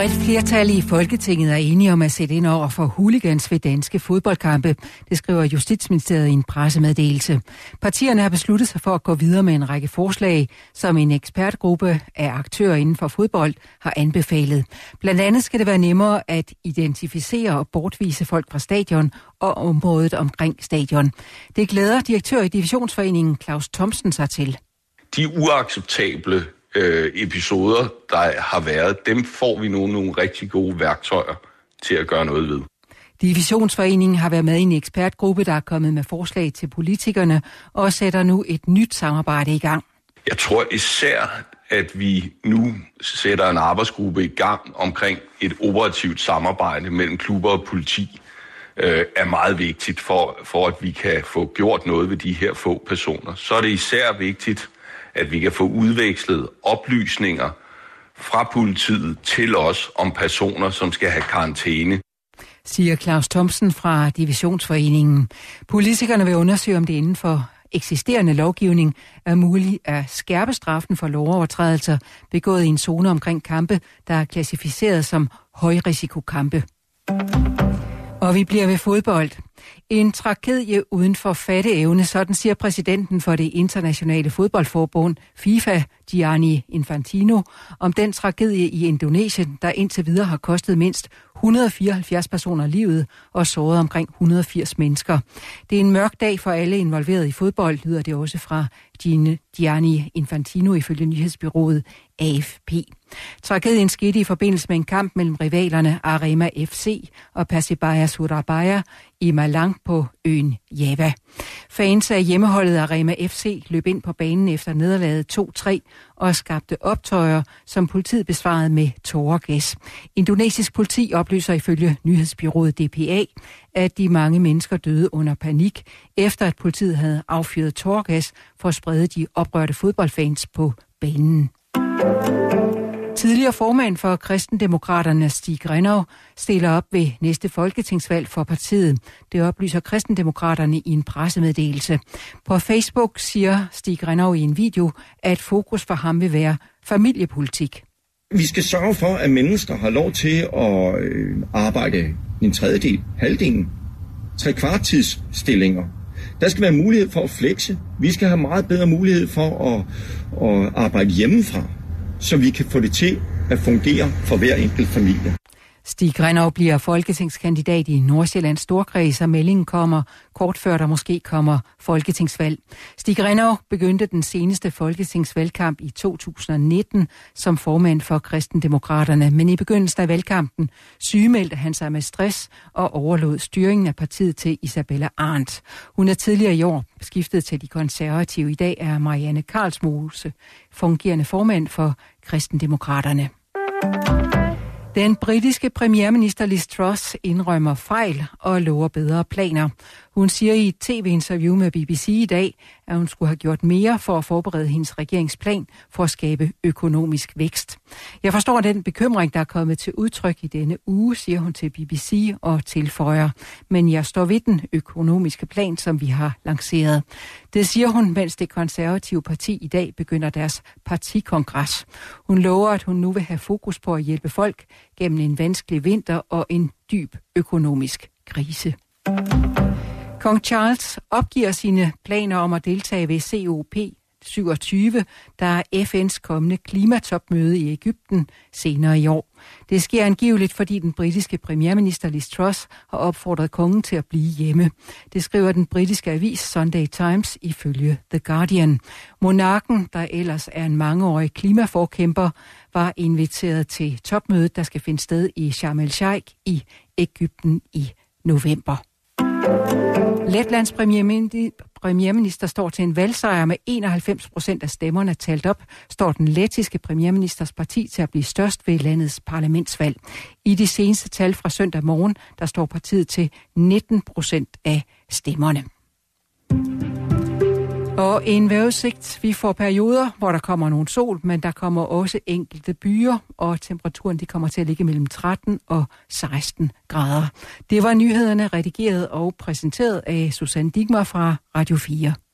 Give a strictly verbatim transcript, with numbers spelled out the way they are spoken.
bredt flertal i Folketinget er enige om at sætte ind over for hooligans ved danske fodboldkampe. Det skriver Justitsministeriet i en pressemeddelelse. Partierne har besluttet sig for at gå videre med en række forslag, som en ekspertgruppe af aktører inden for fodbold har anbefalet. Blandt andet skal det være nemmere at identificere og bortvise folk fra stadion og området omkring stadion. Det glæder direktør i Divisionsforeningen Claus Thomsen sig til. De uacceptable øh, episoder, der har været, dem får vi nu nogle rigtig gode værktøjer til at gøre noget ved. Divisionsforeningen har været med i en ekspertgruppe, der er kommet med forslag til politikerne og sætter nu et nyt samarbejde i gang. Jeg tror især, at vi nu sætter en arbejdsgruppe i gang omkring et operativt samarbejde mellem klubber og politi, øh, er meget vigtigt for, for, at vi kan få gjort noget ved de her få personer. Så er det især vigtigt, at vi kan få udvekslet oplysninger fra politiet til os om personer, som skal have karantæne. Siger Claus Thomsen fra Divisionsforeningen. Politikerne vil undersøge, om det inden for eksisterende lovgivning er muligt at skærpe straffen for lovovertrædelser begået i en zone omkring kampe, der er klassificeret som højrisikokampe. Og vi bliver ved fodbold. En tragedie uden for fatteevne, sådan siger præsidenten for det internationale fodboldforbund FIFA, Gianni Infantino, om den tragedie i Indonesien, der indtil videre har kostet mindst et hundrede og fireoghalvfjerds personer livet og såret omkring et hundrede og firs mennesker. Det er en mørk dag for alle involveret i fodbold, lyder det også fra Gianni Infantino ifølge nyhedsbyrået A F P. Tragedien skete i forbindelse med en kamp mellem rivalerne Arema F C og Persebaya Surabaya i Malang på øen Java. Fans af hjemmeholdet Arema F C løb ind på banen efter nederlaget to tre og skabte optøjer, som politiet besvarede med tåregas. Indonesisk politi oplyser ifølge nyhedsbyrået D P A, at de mange mennesker døde under panik, efter at politiet havde affyret tåregas for at sprede de oprørte fodboldfans på banen. Tidligere formand for Kristendemokraterne Stig Grenau stiller op ved næste folketingsvalg for partiet. Det oplyser Kristendemokraterne i en pressemeddelelse. På Facebook siger Stig Grenau i en video, at fokus for ham vil være familiepolitik. Vi skal sørge for, at mennesker har lov til at arbejde en tredjedel, halvdelen, tre kvartidsstillinger. Der skal være mulighed for at flexe. Vi skal have meget bedre mulighed for at, at arbejde hjemmefra, så vi kan få det til at fungere for hver enkelt familie. Stig Grenau bliver folketingskandidat i Nordsjællands Storkreds, og meldingen kommer kort før der måske kommer folketingsvalg. Stig Grenau begyndte den seneste folketingsvalgkamp i to tusind nitten som formand for Kristendemokraterne, men i begyndelsen af valgkampen sygemeldte han sig med stress og overlod styringen af partiet til Isabella Arndt. Hun er tidligere i år skiftet til de konservative. I dag er Marianne Karlsmose fungerende formand for Kristendemokraterne. Den britiske premierminister Liz Truss indrømmer fejl og lover bedre planer. Hun siger i et tv-interview med B B C i dag, at hun skulle have gjort mere for at forberede hendes regeringsplan for at skabe økonomisk vækst. Jeg forstår den bekymring, der er kommet til udtryk i denne uge, siger hun til B B C og tilføjer. Men jeg står ved den økonomiske plan, som vi har lanceret. Det siger hun, mens det konservative parti i dag begynder deres partikongres. Hun lover, at hun nu vil have fokus på at hjælpe folk gennem en vanskelig vinter og en dyb økonomisk krise. Kong Charles opgiver sine planer om at deltage ved C O P syvogtyve, der er F N's kommende klimatopmøde i Egypten senere i år. Det sker angiveligt, fordi den britiske premierminister Liz Truss har opfordret kongen til at blive hjemme. Det skriver den britiske avis Sunday Times ifølge The Guardian. Monarken, der ellers er en mangeårig klimaforkæmper, var inviteret til topmødet, der skal finde sted i Sharm el-Sheikh i Egypten i november. Letlands premierminister står til en valgsejr med enoghalvfems procent af stemmerne talt op, står den lettiske premierministers parti til at blive størst ved landets parlamentsvalg. I de seneste tal fra søndag morgen, der står partiet til nitten procent af stemmerne. Og en vejrudsigt. Vi får perioder, hvor der kommer nogle sol, men der kommer også enkelte byer, og temperaturen de kommer til at ligge mellem tretten og seksten grader. Det var nyhederne redigeret og præsenteret af Susanne Digmer fra Radio fire.